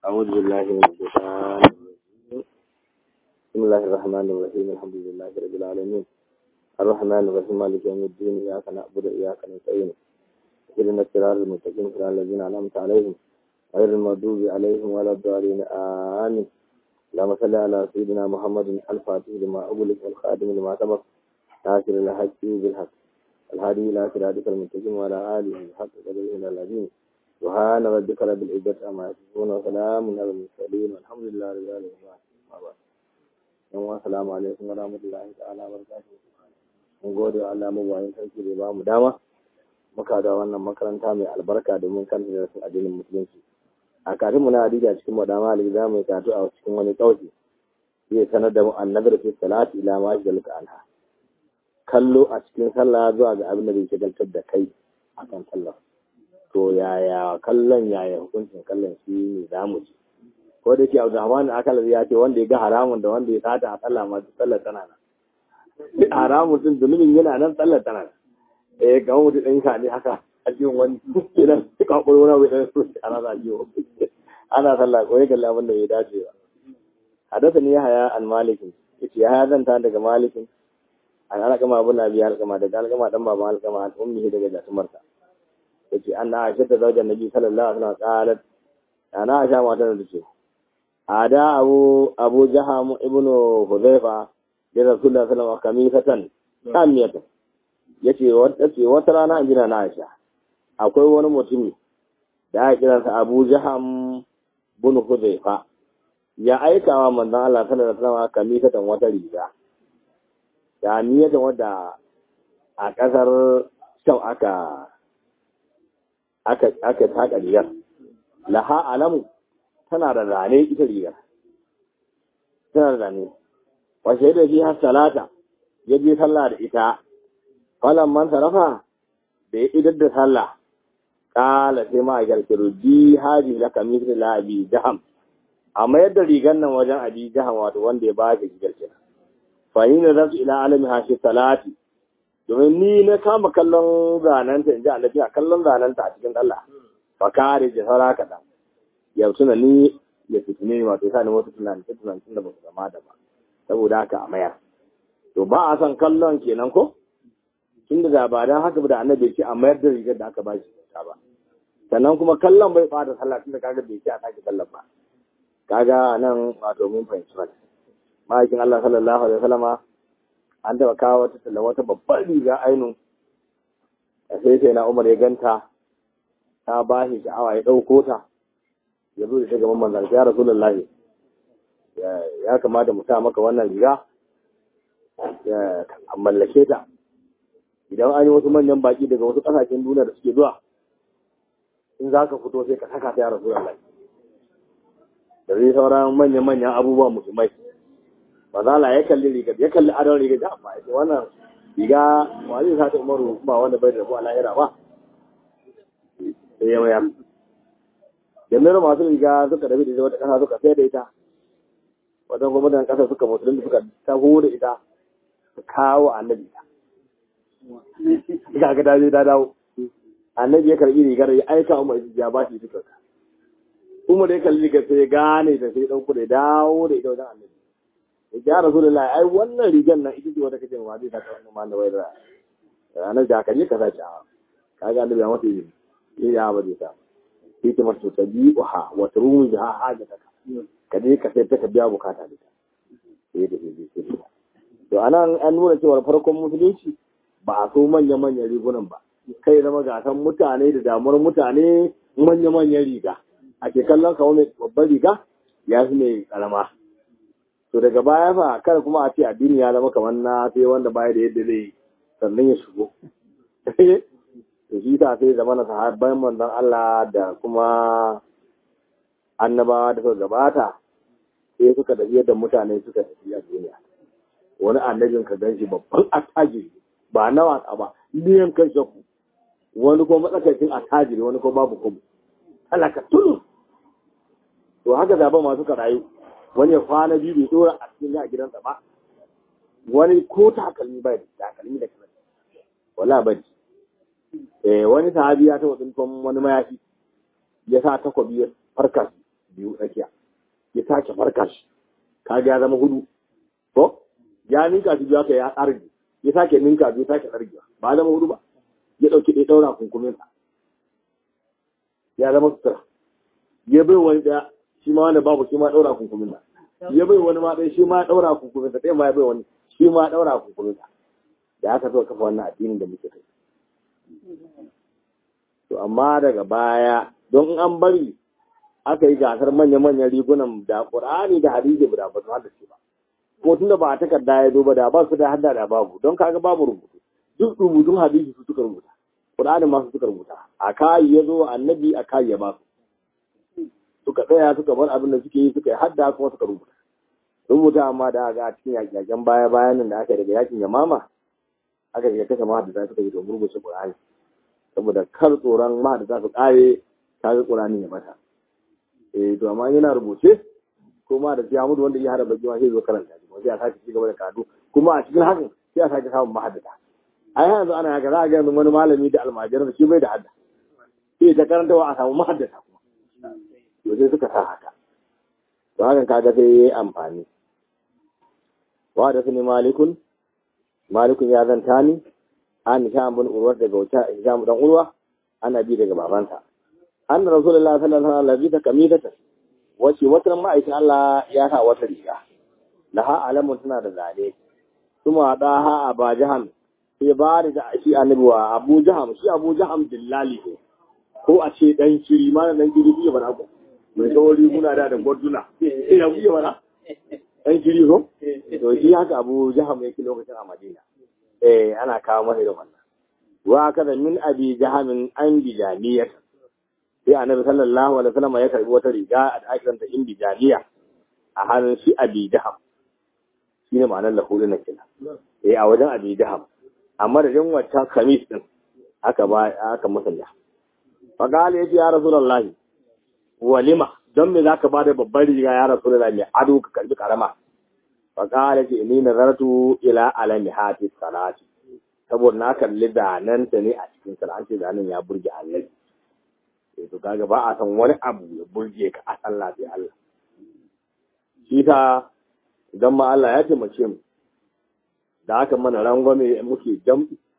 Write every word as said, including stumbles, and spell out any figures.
أعوذ بالله من الشيطان الرجيم. بسم الله الرحمن الرحيم. الحمد لله رب العالمين الرحمن الرحيم مالك يوم الدين. إياك نعبد وإياك نستعين اهدنا الصراط المستقيم صراط الذين أنعمت عليهم غير المغضوب عليهم ولا الضالين آمين. اللهم صل على سيدنا محمد الفاتح لما أغلق والخاتم لما سبق ناصر الحق بالحق الهادي إلى صراطك المستقيم وعلى آله حق قدره العظيم. سبحان ربك رب العزة عما يصفون وسلام على المرسلين والحمد لله رب العالمين. Assalamu alaikum wa rahmatullahi ta'ala wa barakatuh. Mun gode wa Allah mabayin sarki da ba mu dama muka da wannan makaranta mai albarka domin kan darasin addinin musulunci. A kafin mu na hadisi a cikin madama ali za mu karatu a cikin wani kauci. Zai sanar da mu annabi fi salati ila ma jalka anha. Kallo a cikin sallah zuwa ga abin da zai shagaltar da kai akan sallah. To yaya kallon yaya hukuncin kallon shi ne zamu ji. Ko da ke Abdurrahman Akal ya ce wanda ya ga haramun da wanda ya sata a sallah ma sallar tana nan. Haramun din zunubin yana nan sallar tana nan. Eh ga mutum ɗin ka ne haka a cikin wani idan ka kuro wani wai dan su ana za jiyo. Ana sallah ko ya kalla abin da ya dace ba. Hadasa ne Yahya an Malikin. Yace Yahya zan ta daga Malikin. An alƙama abun Nabi alƙama daga alƙama dan baban alƙama an ummi daga jasumarta. Yace anna Aisha ta zaujar Nabi sallallahu alaihi wasallam qalat ana Aisha matar da ce ada abu abu jaham ibnu hudhaifa da rasulullahi sallallahu alaihi wasallam kamisatan kamiyata yace wata ce wata rana an gina na Aisha akwai wani mutumi da ya kiransa Abu Jaham ibn Hudhaifa ya aikawa manzon Allah sallallahu alaihi wasallam kamisatan wata riga da niyatan wadda a kasar shau aka aka aka taka rigar laha alamu tana da zane ita rigar tana da zane washe da shi har salata ya je sallah da ita falan man sarafa da ya idar da sallah kala sai ma a garkiru bi haji da kamisir la abi jaham amma yadda rigar nan wajen abi jaham wato wanda ya ba shi rigar kenan fa ni na zasu ila alami hashi salati domin ni na kama kallon zanenta in ji annabi a kallon zanenta a cikin Allah fa kare jihara kaɗan yau suna ni ya fitine ni wato sani wata tunani ta tunani da ba su zama da ba saboda haka a mayar to ba a son kallon kenan ko tun da ba dan haka da annabi ce a mayar da rigar da aka ba shi ta ba sannan kuma kallon bai fada sallah tun da kaga bai ce a sake kallon ba kaga nan wato mun fahimci wannan ma'aikin Allah sallallahu alaihi wasallama an taba kawo wata sallah wata babbar riga ainun sai sai na Umar ya ganta ta ba shi sha'awa ya dauko ta ya zo da ta gaban manzan ya rasulullahi ya kamata mu sa maka wannan riga ya mallake ta idan an yi wasu manyan baki daga wasu kasashen duniya da suke zuwa in za ka fito sai ka saka ta ya rasulullahi da zai sauran manyan-manyan abubuwan musulmai mazala ya kalli riga ya kalli adon riga da amma ya wannan riga wa zai sa ta umaru ba wanda bai da rabu a lahira ba sai ya mayar jami'ar masu riga suka dabi da wata kasa suka sai da ita wajen gwamnatin kasa suka musulun suka taho da ita su kawo annabi ta ga daje ta dawo annabi ya karbi rigar ya aika umar ya ba shi suka ka umar ya kalli rigar sai ya gane ta sai dauko da dawo da ita wajen annabi ya ja rasulullahi ai wannan rigar nan ita ce wata kace ma zai ta kawo ma da wayar ranar da kaje ka sace kaga annabi ya mata yi ya ba zai ta hikimar su tabi'uha wa turumuha hajataka kaje ka sai ta biya bukata da ta sai da sai to anan an nuna cewa farkon musulunci ba a so manya manyan rigunan ba kai zama gasan mutane da damuwar mutane manya manyan riga ake kallon kawo mai babban riga ya fi mai karama to daga baya fa kar kuma a ce addini ya zama kamar na sai wanda baya da yadda zai sannan ya shigo to shi ta sai zama na sahabban manzon Allah da kuma annabawa da suka gabata sai suka tafi yadda mutane suka tafi a duniya wani annabin ka ganshi babban attajiri ba na wasa ba liyan kan shaku wani kuma matsakaicin attajiri wani kuma babu kuma talaka tulu to haka zaben masu ka rayu wani ya kwana biyu bai dora a cikin a gidansa ba wani ko takalmi bai da takalmi da kamar wala bai eh wani sahabi ya taɓa tsinton wani mayafi ya sa takobi ya farka biyu tsakiya ya sake farka shi kaga ya zama hudu ko ya ninka shi biyu aka ya tsargi ya sake ninka biyu sake tsargi ba zama hudu ba ya dauki ɗaya daura kunkumin sa ya zama sutura ya bai wani daya shi ma wanda babu shi ma daura kunkumin sa ya bai wani ma ɗaya shi ma daura kunkumin sa ɗaya ma ya bai wani shi ma daura kunkumin sa da aka so kafa wannan addinin da muke kai to amma daga baya don an bari aka yi gasar manya-manyan rigunan da Qur'ani da hadisi ba da ba su hada shi ba ko tunda ba a takarda ya zo ba da ba su da hadda da babu don kaga babu rubutu duk rubutun hadisi su suka rubuta Qur'ani ma su suka rubuta a kai ya zo annabi a kai ya ba su suka tsaya suka bar abin da suke yi suka yi hadda kuma suka rubuta rubuta amma da ga cikin yaƙen baya bayan nan da aka daga yakin Yamama aka ga kashe mahaddata suka yi to rubuce Qur'ani saboda kar tsoron mahaddata su kare kaga Qur'ani ya bata eh to amma yana rubuce kuma da ya mudu wanda ya hada baki ma sai zo karanta shi sai ya sake ci gaba da kadu kuma a cikin hakan sai ya sake samun mahaddata ai yanzu ana ga za ga yanzu wani malami da almajiran shi bai da hadda sai ta karantawa a samu mahaddata kuma to sai suka sa haka to hakan kaga sai yayi amfani wa da sani malikun malikun ya zanta ni an hisham bin urwa daga wata hisham dan urwa ana bi daga babansa anna rasulullahi sallallahu alaihi wasallam kamidata wace wata ma'aikin Allah ya sa wata riga laha alamun tana da zane kuma da ha aba jaham sai ba da shi annabi wa abu jaham shi abu jaham dillali ne ko a ce dan kiri ma dan kiri biye bana ko mai sauri muna da da gorduna sai ya biye bana dan kiri ko to shi haka abu jaham yake lokacin a Madina eh ana kawo masa da wannan wa kada min abi jahamin an bijaniyat sai annabi sallallahu alaihi wasallam ya karbi wata riga a akiran ta indijaniya a hannun shi abi jaham shine ma'anar lahulu na kina eh a wajen abi jaham amma da jin wata kamis din aka ba aka musanya fa qala ya rasulullahi walima don me zaka bada babbar riga ya rasulullahi mai ado ka karbi karama fa qala ji inni nazartu ila alami hati salati saboda na kalli zanen ta ne a cikin salati zanen ya burge annabi eh to kaga ba a san wani abu ya burge ka a sallah sai Allah shi ta idan ma Allah ya taimake mu da haka mana rangwame muke jam'i